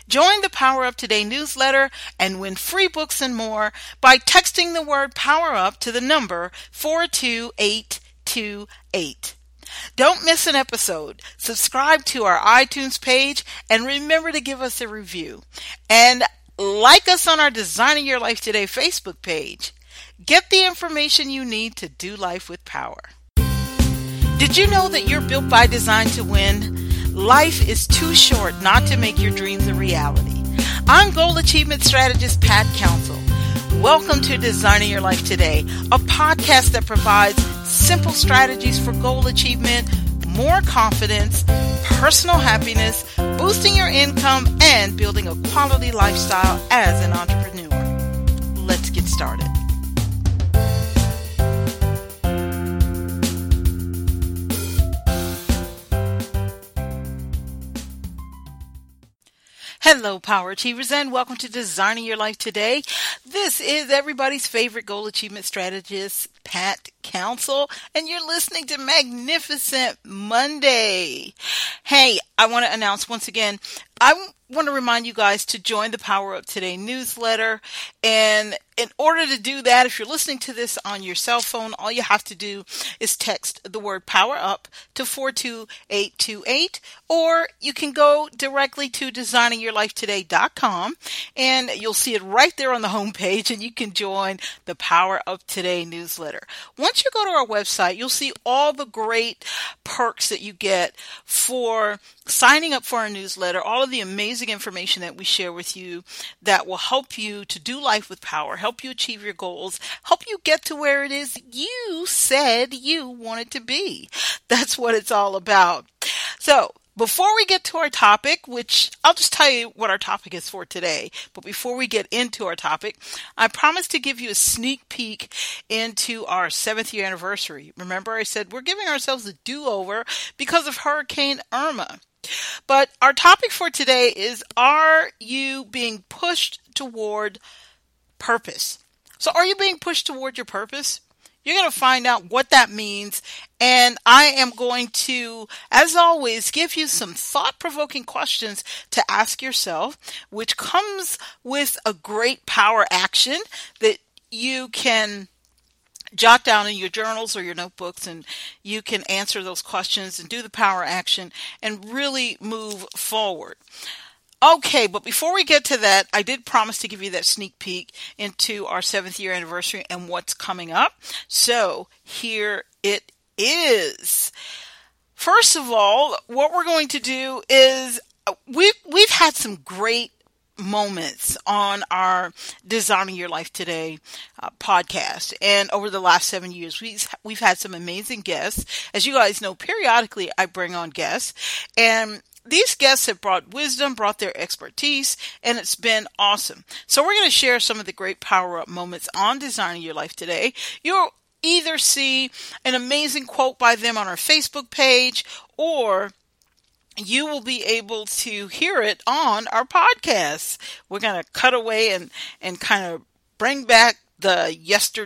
Join the Power Up Today newsletter and win free books and more by texting the word Power Up to the number 42828. Don't miss an episode. Subscribe to our iTunes page and remember to give us a review. And like us on our Designing Your Life Today Facebook page. Get the information you need to do life with power. Did you know that you're built by design to win? Life is too short not to make your dreams a reality. I'm Goal Achievement Strategist Pat Council. Welcome to Designing Your Life Today, a podcast that provides simple strategies for goal achievement, more confidence, personal happiness, boosting your income, and building a quality lifestyle as an entrepreneur. Let's get started. Hello, Power Achievers, and welcome to Designing Your Life Today. This is everybody's favorite goal achievement strategist, Pat Council, and you're listening to Magnificent Monday. Hey, I want to announce once again, I want to remind you guys to join the Power Up Today newsletter. And in order to do that, if you're listening to this on your cell phone, all you have to do is text the word Power Up to 42828, or you can go directly to designingyourlifetoday.com and you'll see it right there on the homepage, and you can join the Power Up Today newsletter. Once you go to our website, you'll see all the great perks that you get for signing up for our newsletter, all of the amazing information that we share with you that will help you to do life with power, help you achieve your goals, help you get to where it is you said you wanted to be. That's what it's all about. So, before we get to our topic, which I'll just tell you what our topic is for today, but before we get into our topic, I promised to give you a sneak peek into our 7th year anniversary. Remember, I said we're giving ourselves a do-over because of Hurricane Irma. But our topic for today is, are you being pushed toward purpose? So are you being pushed toward your purpose? You're going to find out what that means, and I am going to, as always, give you some thought-provoking questions to ask yourself, which comes with a great power action that you can jot down in your journals or your notebooks, and you can answer those questions and do the power action and really move forward. Okay, but before we get to that, I did promise to give you that sneak peek into our 7th year anniversary and what's coming up. So here it is. First of all, what we're going to do is we've had some great moments on our Designing Your Life Today podcast, and over the last 7 years we've had some amazing guests. As you guys know, periodically I bring on guests, and these guests have brought wisdom, brought their expertise, and it's been awesome. So we're going to share some of the great power-up moments on Designing Your Life Today. You'll either see an amazing quote by them on our Facebook page, or you will be able to hear it on our podcast. We're going to cut away and kind of bring back the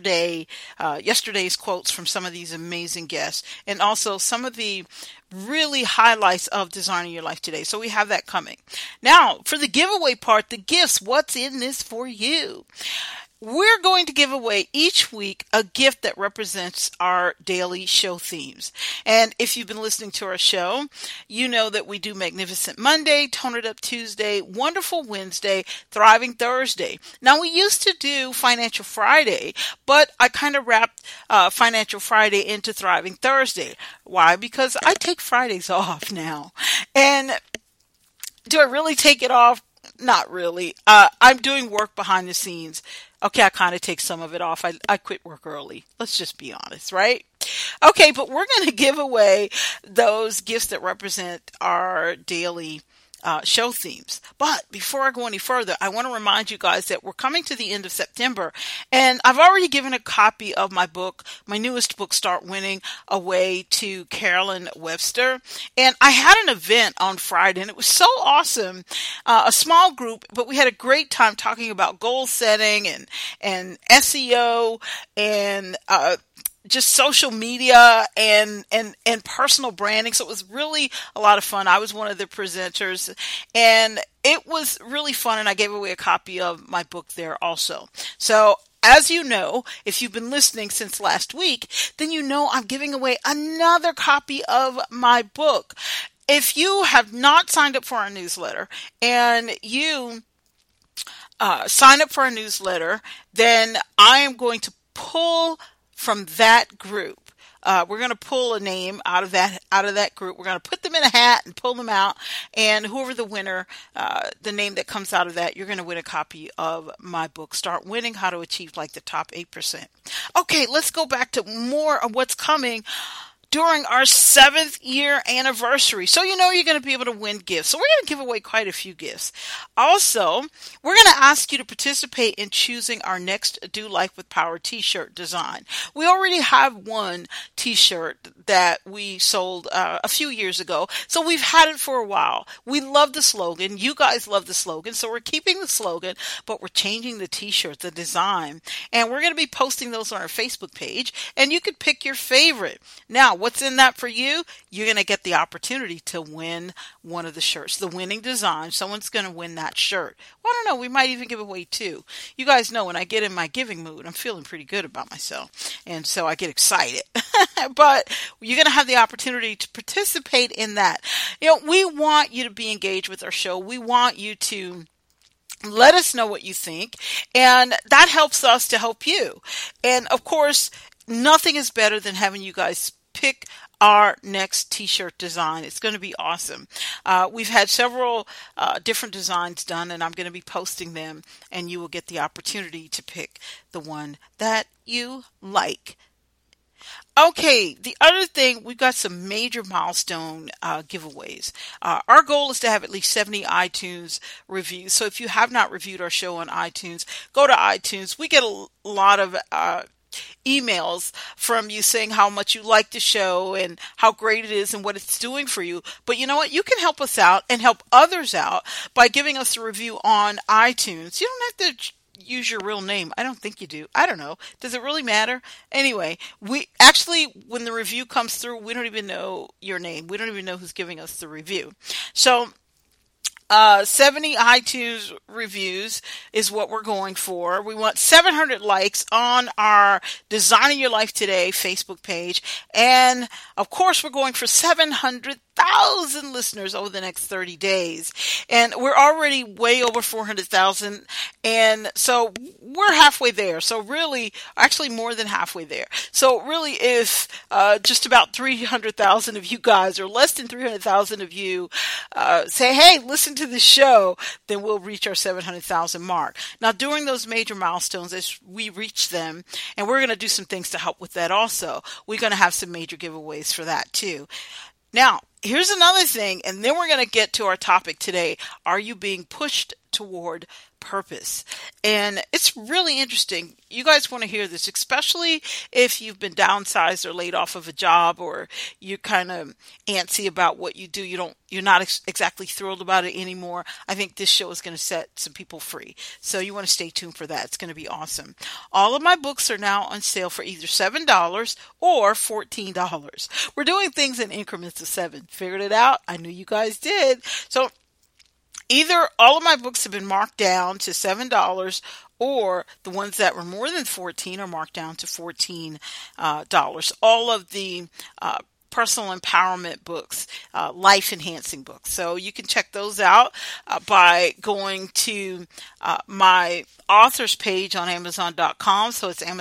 yesterday's quotes from some of these amazing guests, and also some of the really highlights of Designing Your Life Today. So we have that coming. Now, for the giveaway part, the gifts, what's in this for you? We're going to give away each week a gift that represents our daily show themes. And if you've been listening to our show, you know that we do Magnificent Monday, Tone It Up Tuesday, Wonderful Wednesday, Thriving Thursday. Now, we used to do Financial Friday, but I kind of wrapped Financial Friday into Thriving Thursday. Why? Because I take Fridays off now. And do I really take it off? Not really. I'm doing work behind the scenes. Okay, I kind of take some of it off. I quit work early. Let's just be honest, right? Okay, but we're going to give away those gifts that represent our daily show themes. But before I go any further, I want to remind you guys that we're coming to the end of September, and I've already given a copy of my book, my newest book, Start Winning, away to Carolyn Webster. And I had an event on Friday, and it was so awesome. A small group, but we had a great time talking about goal setting and SEO and just social media and personal branding. So it was really a lot of fun. I was one of the presenters, and it was really fun. And I gave away a copy of my book there also. So as you know, if you've been listening since last week, then you know I'm giving away another copy of my book. If you have not signed up for our newsletter and you sign up for our newsletter, then I am going to pull from that group. We're going to pull a name out of that group. We're going to put them in a hat and pull them out. And whoever the winner, the name that comes out of that, you're going to win a copy of my book, Start Winning: How to Achieve Like the Top 8%. Okay, let's go back to more of what's coming during our 7th year anniversary. So you know you're going to be able to win gifts. So we're going to give away quite a few gifts. Also, we're going to ask you to participate in choosing our next Do Life with Power t-shirt design. We already have one t-shirt that we sold a few years ago. So we've had it for a while. We love the slogan. You guys love the slogan. So we're keeping the slogan, but we're changing the t-shirt, the design. And we're going to be posting those on our Facebook page. And you could pick your favorite. Now, what's in that for you? You're going to get the opportunity to win one of the shirts, the winning design. Someone's going to win that shirt. Well, I don't know. We might even give away 2. You guys know when I get in my giving mood, I'm feeling pretty good about myself. And so I get excited. But you're going to have the opportunity to participate in that. You know, we want you to be engaged with our show. We want you to let us know what you think. And that helps us to help you. And of course, nothing is better than having you guys pick our next t-shirt design. It's going to be awesome. We've had several different designs done, and I'm going to be posting them, and you will get the opportunity to pick the one that you like. Okay, the other thing, we've got some major milestone giveaways. Our goal is to have at least 70 iTunes reviews. So if you have not reviewed our show on iTunes, go to iTunes. We get a lot of emails from you saying how much you like the show and how great it is and what it's doing for you. But you know what? You can help us out and help others out by giving us a review on iTunes. You don't have to use your real name. I don't think you do. I don't know. Does it really matter? Anyway, when the review comes through, we don't even know your name. We don't even know who's giving us the review. So 70 iTunes reviews is what we're going for. We want 700 likes on our Designing Your Life Today Facebook page. And of course, we're going for 700,000 listeners over the next 30 days. And we're already way over 400,000. And so we're halfway there. So really, actually more than halfway there. So really, if just about 300,000 of you guys, or less than 300,000 of you, say, hey, listen to the show, then we'll reach our 700,000 mark. Now, during those major milestones, as we reach them, and we're going to do some things to help with that also, we're going to have some major giveaways for that too. Now, here's another thing, and then we're going to get to our topic today. Are you being pushed toward purpose? And it's really interesting. You guys want to hear this, especially if you've been downsized or laid off of a job, or you're kind of antsy about what you do. You're not exactly thrilled about it anymore. I think this show is going to set some people free. So you want to stay tuned for that. It's going to be awesome. All of my books are now on sale for either $7 or $14. We're doing things in increments of 7. Figured it out? I knew you guys did. So either all of my books have been marked down to $7, or the ones that were more than 14 are marked down to $14. All of the personal empowerment books, life enhancing books. So you can check those out by going to my authors page on Amazon.com. So it's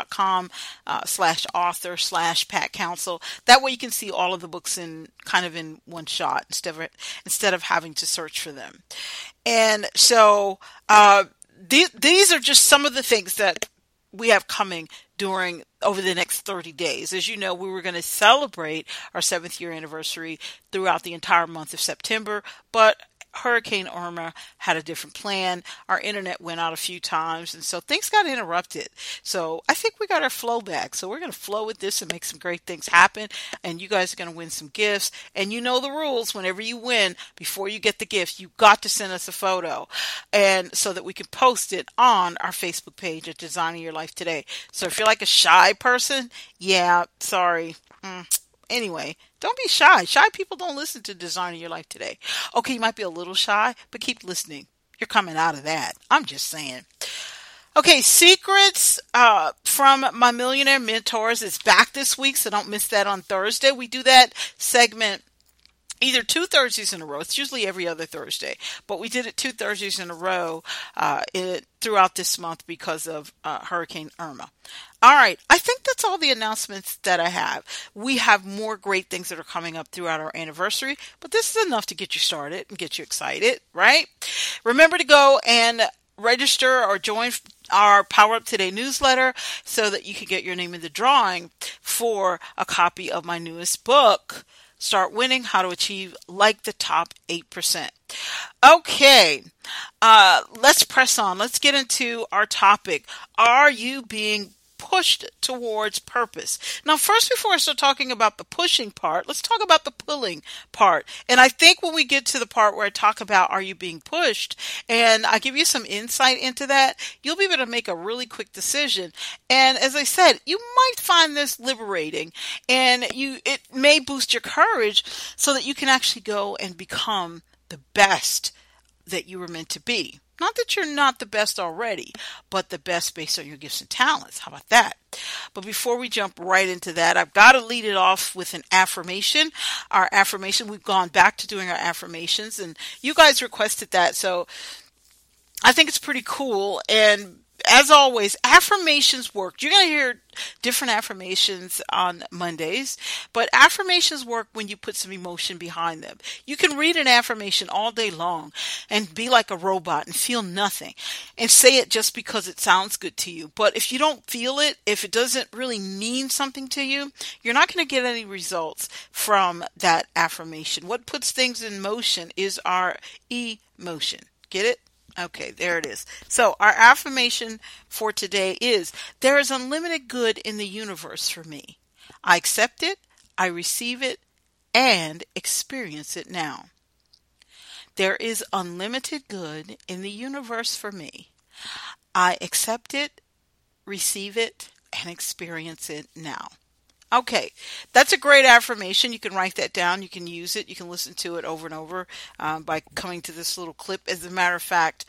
Amazon.com/author/Pat Council. That way you can see all of the books in one shot instead of having to search for them. And so these are just some of the things that we have coming over the next 30 days. As you know, we were going to celebrate our 7th year anniversary throughout the entire month of September, but Hurricane Irma had a different plan. Our internet went out a few times, and so things got interrupted. So I think we got our flow back. So we're going to flow with this and make some great things happen. And you guys are going to win some gifts. And you know the rules. Whenever you win, before you get the gift, you got to send us a photo, and so that we can post it on our Facebook page at Designing Your Life Today. So if you're like a shy person, yeah, sorry. Anyway, don't be shy. Shy people don't listen to Designing Your Life Today. Okay, you might be a little shy, but keep listening. You're coming out of that. I'm just saying. Okay, secrets from my millionaire mentors is back this week, so don't miss that on Thursday. We do that segment either 2 Thursdays in a row. It's usually every other Thursday, but we did it 2 Thursdays in a row throughout this month because of Hurricane Irma. All right, I think that's all the announcements that I have. We have more great things that are coming up throughout our anniversary, but this is enough to get you started and get you excited, right? Remember to go and register or join our Power Up Today newsletter so that you can get your name in the drawing for a copy of my newest book, Start Winning, How to Achieve Like the Top 8%. Okay, let's press on. Let's get into our topic. Are you being pushed towards purpose? Now, first, before I start talking about the pushing part, let's talk about the pulling part. And I think when we get to the part where I talk about are you being pushed, and I give you some insight into that, you'll be able to make a really quick decision. And as I said, you might find this liberating, and it may boost your courage so that you can actually go and become the best that you were meant to be. Not that you're not the best already, but the best based on your gifts and talents. How about that? But before we jump right into that, I've got to lead it off with an affirmation. Our affirmation, we've gone back to doing our affirmations, and you guys requested that. So I think it's pretty cool. And as always, affirmations work. You're going to hear different affirmations on Mondays, but affirmations work when you put some emotion behind them. You can read an affirmation all day long and be like a robot and feel nothing and say it just because it sounds good to you. But if you don't feel it, if it doesn't really mean something to you, you're not going to get any results from that affirmation. What puts things in motion is our emotion. Get it? Okay, there it is. So our affirmation for today is, there is unlimited good in the universe for me. I accept it, I receive it, and experience it now. There is unlimited good in the universe for me. I accept it, receive it, and experience it now. Okay, that's a great affirmation. You can write that down. You can use it. You can listen to it over and over by coming to this little clip. As a matter of fact,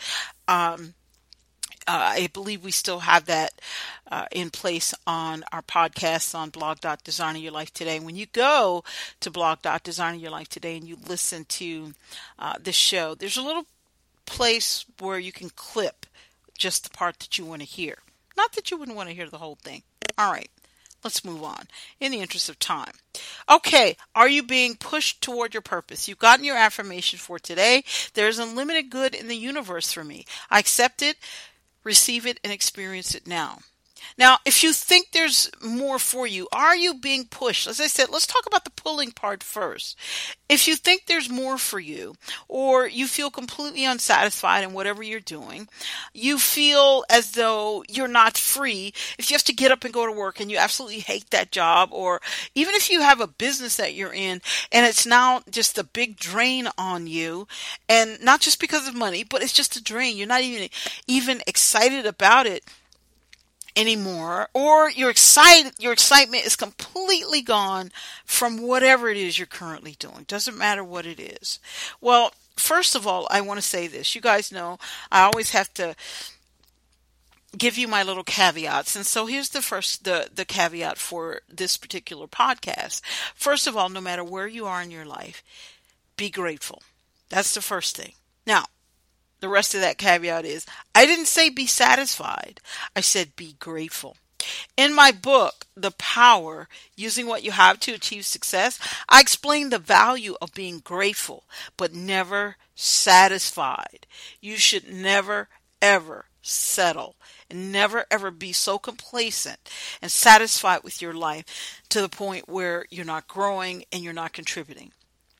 I believe we still have that in place on our podcasts on blog.designing your life today. When you go to blog.designing your life today and you listen to this show, there's a little place where you can clip just the part that you want to hear. Not that you wouldn't want to hear the whole thing. All right. Let's move on in the interest of time. Okay, are you being pushed toward your purpose? You've gotten your affirmation for today. There's unlimited good in the universe for me. I accept it, receive it, and experience it now. Now, if you think there's more for you, are you being pushed? As I said, let's talk about the pulling part first. If you think there's more for you, or you feel completely unsatisfied in whatever you're doing, you feel as though you're not free, if you have to get up and go to work and you absolutely hate that job, or even if you have a business that you're in and it's now just a big drain on you, and not just because of money, but it's just a drain. You're not even excited about it anymore, or your excitement is completely gone from whatever it is you're currently doing. Doesn't matter what it is. Well, first of all, I want to say this. You guys know I always have to give you my little caveats. And so here's the caveat for this particular podcast. First of all, no matter where you are in your life, be grateful. That's the first thing. Now, the rest of that caveat is, I didn't say be satisfied. I said be grateful. In my book, The Power, Using What You Have to Achieve Success, I explain the value of being grateful, but never satisfied. You should never, ever settle, and never, ever be so complacent and satisfied with your life to the point where you're not growing and you're not contributing.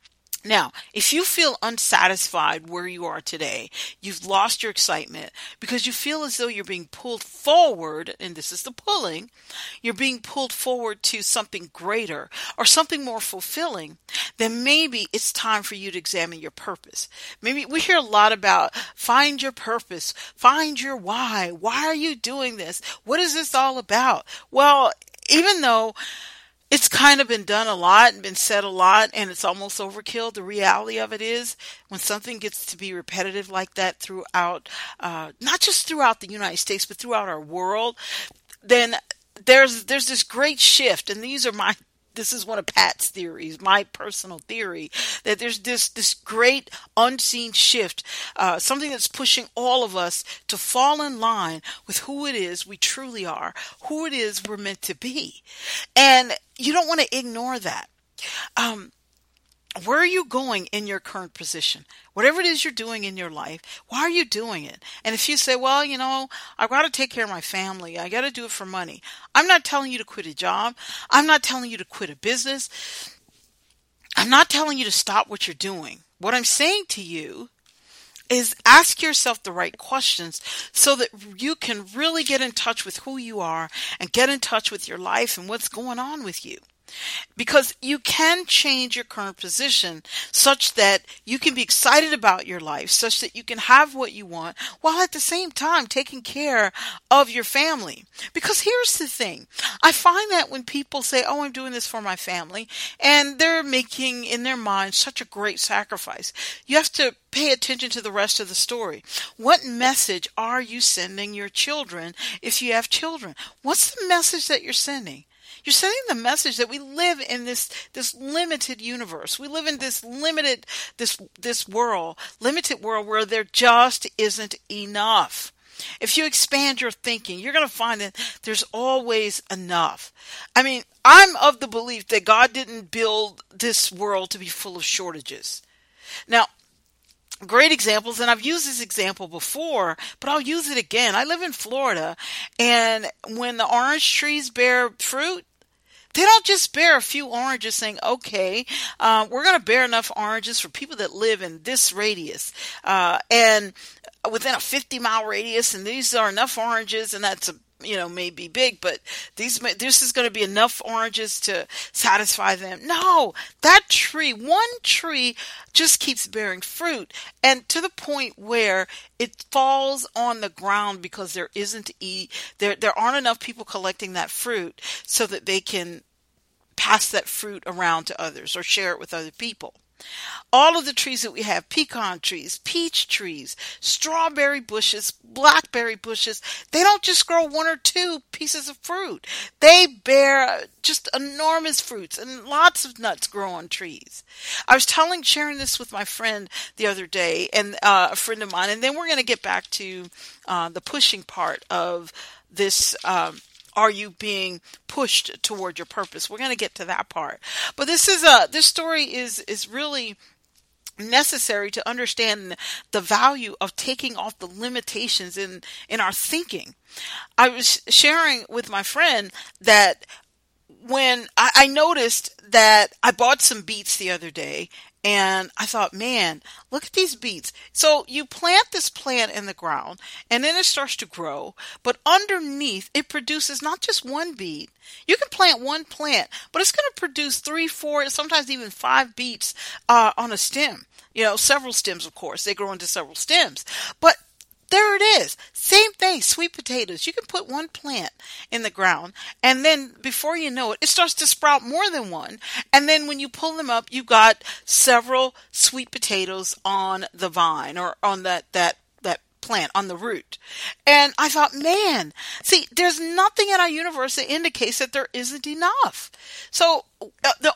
Now, if you feel unsatisfied where you are today, you've lost your excitement because you feel as though you're being pulled forward, and this is the pulling, you're being pulled forward to something greater or something more fulfilling, then maybe it's time for you to examine your purpose. Maybe we hear a lot about find your purpose, find your why. Why are you doing this? What is this all about? Well, even though it's kind of been done a lot and been said a lot, and it's almost overkill, the reality of it is when something gets to be repetitive like that throughout, not just throughout the United States, but throughout our world, then there's this great shift. And this is one of Pat's theories, my personal theory, that there's this great unseen shift, something that's pushing all of us to fall in line with who it is we truly are, who it is we're meant to be. And you don't want to ignore that. Where are you going in your current position? Whatever it is you're doing in your life, why are you doing it? And if you say, well, I've got to take care of my family. I got to do it for money. I'm not telling you to quit a job. I'm not telling you to quit a business. I'm not telling you to stop what you're doing. What I'm saying to you is ask yourself the right questions so that you can really get in touch with who you are and get in touch with your life and what's going on with you. Because you can change your current position such that you can be excited about your life, such that you can have what you want, while at the same time taking care of your family. Because here's the thing. I find that when people say, oh, I'm doing this for my family, and they're making in their mind such a great sacrifice, you have to pay attention to the rest of the story. What message are you sending your children if you have children? What's the message that you're sending? You're sending the message that we live in this limited universe. We live in this limited world where there just isn't enough. If you expand your thinking, you're going to find that there's always enough. I mean, I'm of the belief that God didn't build this world to be full of shortages. Now, great examples, and I've used this example before, but I'll use it again. I live in Florida, and when the orange trees bear fruit, they don't just bear a few oranges saying, okay, we're going to bear enough oranges for people that live in this radius, and within a 50-mile radius, and these are enough oranges, and that's may be big, but this is going to be enough oranges to satisfy them. No, one tree just keeps bearing fruit, and to the point where it falls on the ground because there aren't enough people collecting that fruit so that they can pass that fruit around to others or share it with other people. All of the trees that we have, pecan trees, peach trees, strawberry bushes, blackberry bushes, they don't just grow one or two pieces of fruit. They bear just enormous fruits, and lots of nuts grow on trees. I was sharing this with my friend the other day, and a friend of mine, and then we're going to get back to the pushing part of this. Are you being pushed toward your purpose? We're going to get to that part. But this story is really necessary to understand the value of taking off the limitations in our thinking. I was sharing with my friend that when I noticed that I bought some beets the other day, and I thought, man, look at these beets. So you plant this plant in the ground, and then it starts to grow. But underneath, it produces not just one beet. You can plant one plant, but it's going to produce 3, 4, sometimes even 5 beets on a stem. Several stems, of course. They grow into several stems. But there it is. Same thing, sweet potatoes. You can put one plant in the ground, and then before you know it, it starts to sprout more than one. And then when you pull them up, you've got several sweet potatoes on the vine or on that plant, on the root. And I thought, man, see, there's nothing in our universe that indicates that there isn't enough. So the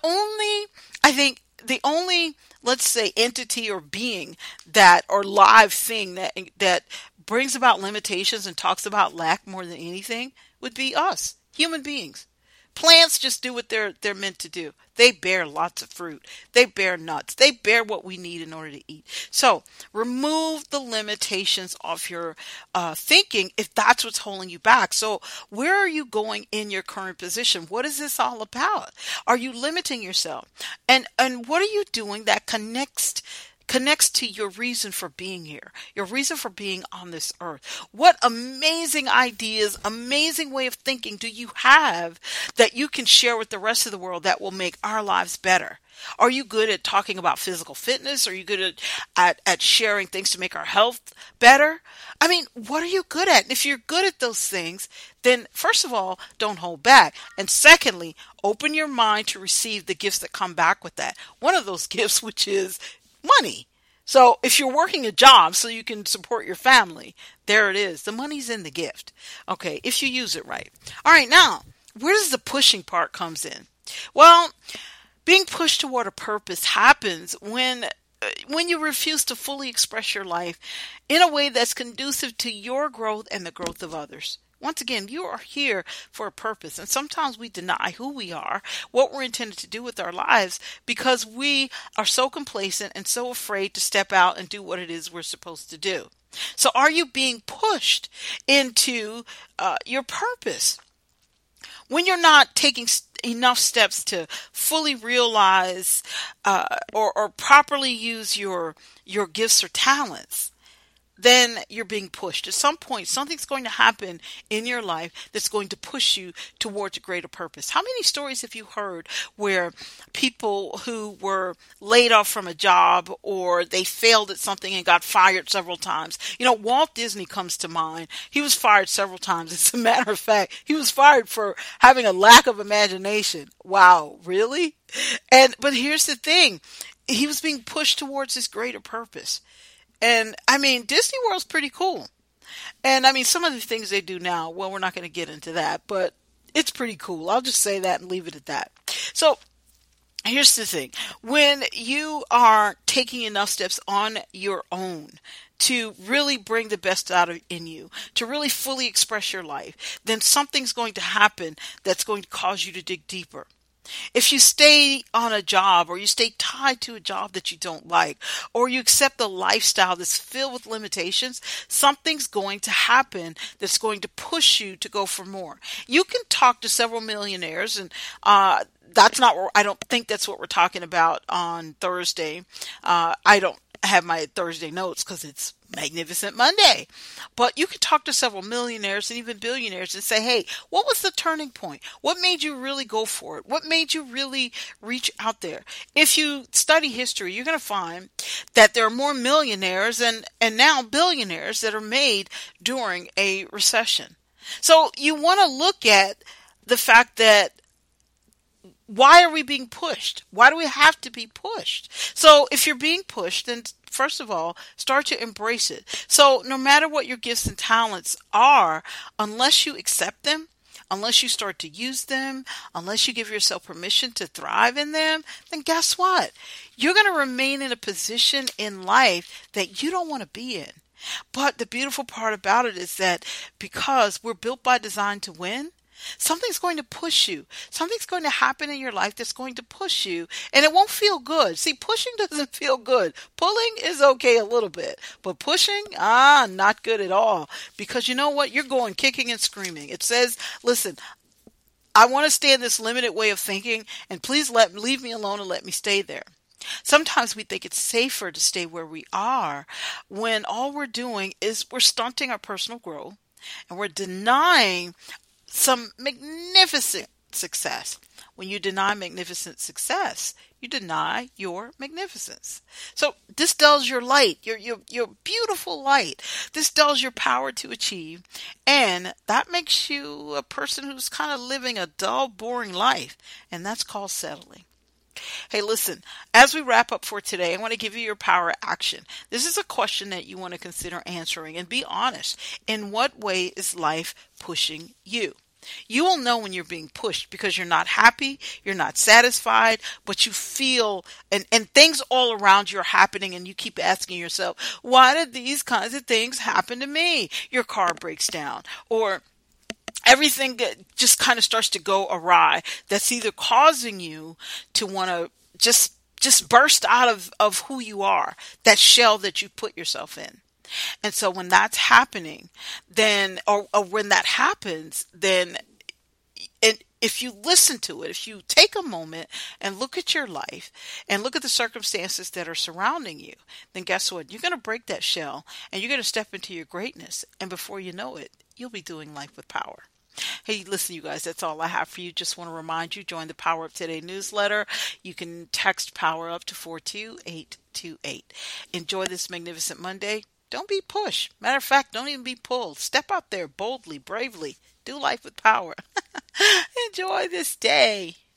only let's say entity or being or live thing that brings about limitations and talks about lack more than anything would be us, human beings. Plants just do what they're meant to do. They bear lots of fruit. They bear nuts. They bear what we need in order to eat. So remove the limitations of your thinking if that's what's holding you back. So where are you going in your current position? What is this all about? Are you limiting yourself? And what are you doing that connects to your reason for being here, your reason for being on this earth? What amazing ideas, amazing way of thinking do you have that you can share with the rest of the world that will make our lives better? Are you good at talking about physical fitness? Are you good at sharing things to make our health better? I mean, what are you good at? And if you're good at those things, then first of all, don't hold back. And secondly, open your mind to receive the gifts that come back with that. One of those gifts, which is money. So if you're working a job so you can support your family, there it is. The money's in the gift. Okay, if you use it right. All right, now, where does the pushing part comes in? Well, being pushed toward a purpose happens when you refuse to fully express your life in a way that's conducive to your growth and the growth of others. Once again, you are here for a purpose, and sometimes we deny who we are, what we're intended to do with our lives, because we are so complacent and so afraid to step out and do what it is we're supposed to do. So are you being pushed into your purpose? When you're not taking enough steps to fully realize or properly use your gifts or talents, then you're being pushed. At some point, something's going to happen in your life that's going to push you towards a greater purpose. How many stories have you heard where people who were laid off from a job or they failed at something and got fired several times? You know, Walt Disney comes to mind. He was fired several times. As a matter of fact, he was fired for having a lack of imagination. Wow, really? But here's the thing. He was being pushed towards this greater purpose. And I mean, Disney World's pretty cool. And I mean, some of the things they do now, well, we're not going to get into that, but it's pretty cool. I'll just say that and leave it at that. So here's the thing. When you are taking enough steps on your own to really bring the best out of in you, to really fully express your life, then something's going to happen that's going to cause you to dig deeper. If you stay on a job or you stay tied to a job that you don't like, or you accept a lifestyle that's filled with limitations, something's going to happen that's going to push you to go for more. You can talk to several millionaires, and that's not what, I don't think that's what we're talking about on Thursday. I don't have my Thursday notes because it's Magnificent Monday. But you can talk to several millionaires and even billionaires and say, hey, what was the turning point? What made you really go for it? What made you really reach out there? If you study history, you're going to find that there are more millionaires and now billionaires that are made during a recession. So you want to look at the fact that why are we being pushed? Why do we have to be pushed? So if you're being pushed, then first of all, start to embrace it. So no matter what your gifts and talents are, unless you accept them, unless you start to use them, unless you give yourself permission to thrive in them, then guess what? You're going to remain in a position in life that you don't want to be in. But the beautiful part about it is that because we're built by design to win, something's going to push you. Something's going to happen in your life that's going to push you, and it won't feel good. See, pushing doesn't feel good. Pulling is okay a little bit, but pushing, not good at all. Because you know what? You're going kicking and screaming. It says, listen, I want to stay in this limited way of thinking, and please leave me alone and let me stay there. Sometimes we think it's safer to stay where we are when all we're doing is we're stunting our personal growth, and we're denying some magnificent success. When you deny magnificent success, you deny your magnificence. So this dulls your light, your beautiful light. This dulls your power to achieve, and that makes you a person who's kind of living a dull, boring life, and that's called settling. Hey, listen, as we wrap up for today, I want to give you your power action. This is a question that you want to consider answering, and be honest. In what way is life pushing you? You will know when you're being pushed because you're not happy, you're not satisfied, but you feel, and things all around you are happening, and you keep asking yourself, why did these kinds of things happen to me? Your car breaks down, or everything just kind of starts to go awry. That's either causing you to want to just burst out of who you are, that shell that you put yourself in. And so when that's happening, then, or when that happens, then, and if you listen to it, if you take a moment and look at your life and look at the circumstances that are surrounding you, then guess what? You're going to break that shell and you're going to step into your greatness. And before you know it, you'll be doing life with power. Hey, listen, you guys, that's all I have for you. Just want to remind you, join the Power Up Today newsletter. You can text Power Up to 42828. Enjoy this magnificent Monday. Don't be pushed. Matter of fact, don't even be pulled. Step out there boldly, bravely. Do life with power. Enjoy this day.